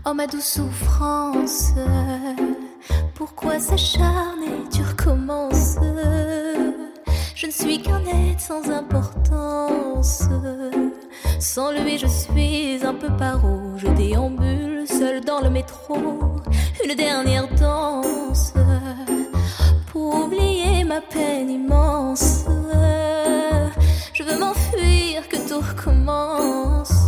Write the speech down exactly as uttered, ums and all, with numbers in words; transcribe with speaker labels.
Speaker 1: Oh ma douce souffrance, pourquoi s'acharner, tu recommences. Je ne suis qu'un être sans importance. Sans lui je suis un peu paro. Je déambule seul dans le métro. Une dernière danse pour oublier ma peine immense. Je veux m'enfuir, que tout recommence.